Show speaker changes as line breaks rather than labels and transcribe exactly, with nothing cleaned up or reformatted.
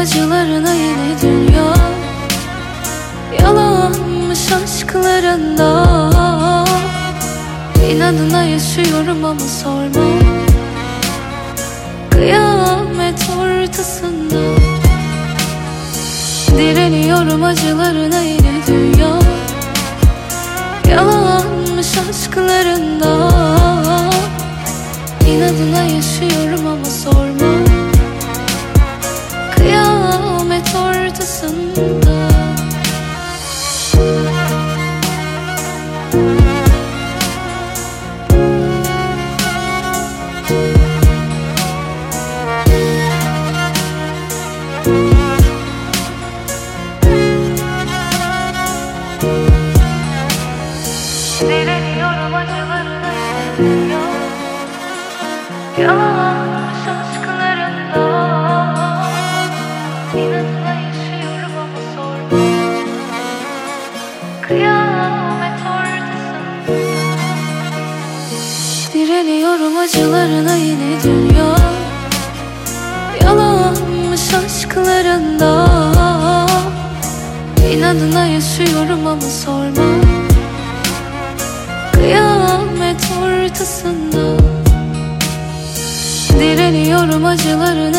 acılarına yeni dünya. Yalanmış aşklarında, İnadına yaşıyorum ama sorma. Kıyamet ortasında direniyorum acılarına yeni dünya. Yalanmış aşklarında, İnadına yaşıyorum ama sorma. Kıyamet ortasında. Direniyorum acılarına yeni dünya. Yalanmış aşklarında, İnadına yaşıyorum ama sorma. Kıyamet ortasında direniyorum acılarına yeni dünya. Yalanmış aşklarında, İnadına yaşıyorum ama sorma. Kıyamet ortasında direniyorum acıların